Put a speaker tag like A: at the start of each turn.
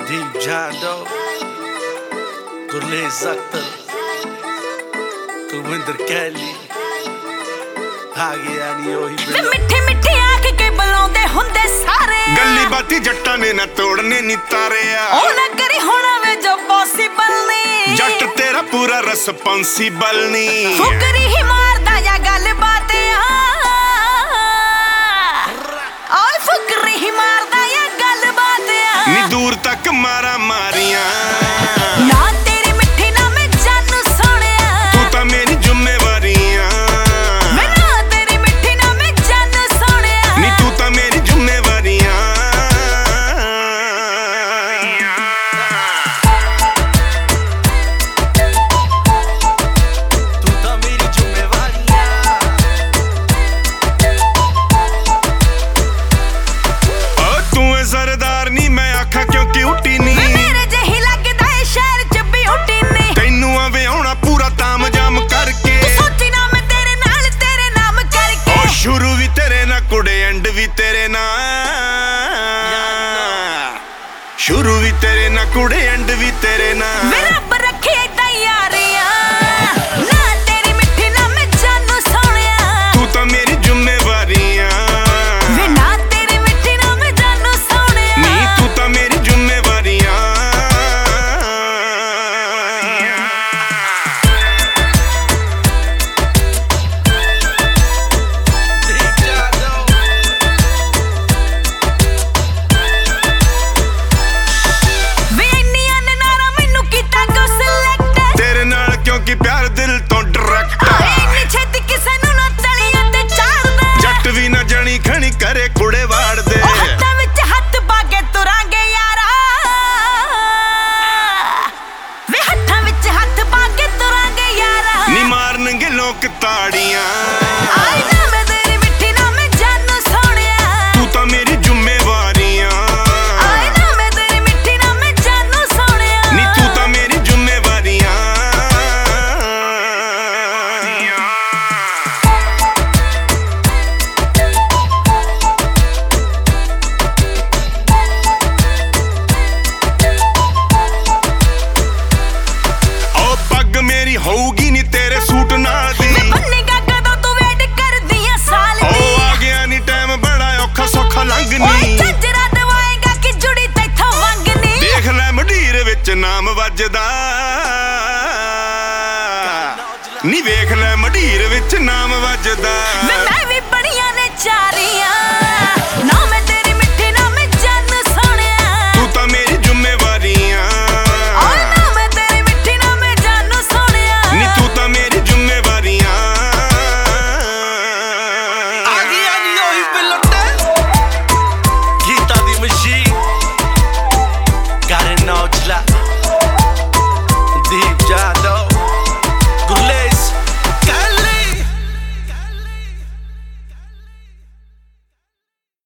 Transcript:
A: Deep Jando, Gurlez Akhtar, Tuvinder Kelly, ਆ ਗਿਆ ਨੀ ਉਹੀ
B: ਵੇ ਮਿੱਠੇ ਮਿੱਠੇ ਆਖ ਕੇ ਬੁਲਾਉਂਦੇ ਹੁੰਦੇ ਸਾਰੇ
C: ਗੱਲੀ ਬਾਤੀ ਜੱਟਾਂ ਨੇ ਨਾ ਤੋੜਨੇ ਨੀ ਤਾਰਿਆ
B: ਉਹ ਨਾ ਕਰੀ ਹੋਣਾ ਵੇ ਜੋ ਪੋਸੀਬਲ ਨੀ
C: ਜੱਟ ਤੇਰਾ ਪੂਰਾ ਰਿਸਪੌਂਸੀਬਲ ਨੀ
B: ਫੁਕਰੀ ਹੀ ਮਾਰਦਾ ਜਾਂ ਗੱਲ ਬਾਤ ਔਰ ਫੁਕਰੀ ਹੀ ਮਾਰਦਾ ਜਾਂ ਗੱਲ ਬਾਤ
C: ਨੀ ਦੂਰ ਤੱਕ ਮਾਰਾ ਮਾਰੀਆਂ
B: ਨਾ ਤੇਰੀ ਮਿੱਠੀ ਨਾ ਮੈਂ ਜਾਨੂ ਸੋਹਣਿਆ
C: ਤੂੰ ਤਾਂ ਮੇਰੀ ਜ਼ਿੰਮੇਵਾਰੀਆਂ ਨੀ ਤੂੰ ਤਾਂ ਮੇਰੀ ਜ਼ਿੰਮੇਵਾਰੀਆਂ
A: ਤੂੰ ਤਾਂ ਮੇਰੀ ਜ਼ਿੰਮੇਵਾਰੀਆਂ
C: ਓ ਤੂੰ ਐ ਜ਼ਰਦਾਰ ਨੀ ਮੈਂ ਆਖਾਂ ਕਿਉਂਕਿ ਉੱਟੀ ਨੀ
B: ਮੇਰੇ ਜਿਹੀ ਲੱਗਦਾ ਏ ਸ਼ਹਿਰ ਚ ਵੀ ਉੱਟੀ ਨੀ
C: ਤੈਨੂੰ ਆ ਵਿਆਹਣਾ ਪੂਰਾ ਤਾਮ ਜਾਮ ਕਰਕੇ
B: ਸੋਚੀ ਨਾ ਮੈਂ ਤੇਰੇ ਨਾਮ ਕਰਕੇ
C: ਓ ਸ਼ੁਰੂ ਵੀ ਤੇਰੇ ਨਾਲ ਕੁੜੇ ਐਂਡ ਵੀ ਤੇਰੇ ਨਾਲ ਸ਼ੁਰੂ ਵੀ ਤੇਰੇ ਨਾਲ ਕੁੜੇ ਐਂਡ ਵੀ ਤੇਰੇ ਨਾਲ
B: ਵੇ ਰੱਬ ਰੱਖੇ ਏਦਾਂ ਯਾਰੀਆਂ ਨਾ ਤੇਰੀ ਮਿੱਠੀ ਨਾ ਮੈਂ ਜਾਨੂ ਸੋਹਣਿਆ
C: ਤੂੰ ਤਾਂ ਮੇਰੀ ਜ਼ਿੰਮੇਵਾਰੀਆਂ
B: ਵੇ ਨਾ ਤੇਰੀ ਮਿੱਠੀ ਨਾ ਮੈਂ ਜਾਨੂ ਸੋਹਣਿਆ
C: ਨੀ ਤੂੰ ਤਾਂ ਮੇਰੀ ਜ਼ਿੰਮੇਵਾਰੀਆਂ
A: Deep Jando,
B: ਵੇ ਇੰਨੀਆਂ ਨੇ ਨਾਰਾ ਮੈਨੂੰ ਕੀਤਾ ਕੋ ਸਿਲੈਕਟ
C: ਤੇਰੇ ਨਾਲ ਕਿਉਂਕਿ ਪਿਆਰ ਦਿਲ ਤੋਂ ਡਾਇਰੈਕਟ
B: ਇੰਨੀ ਛੇਤੀ ਕਿਸੇ ਨੂੰ ਨਾ ਤਲੀਆਂ ਤੇ ਚਾੜਦਾ
C: ਜੱਟ ਵੀ ਨਾ ਜਾਣੀ ਖਣੀ ਕਰੇ ਕੁੜੇ ਵਾੜਦੇ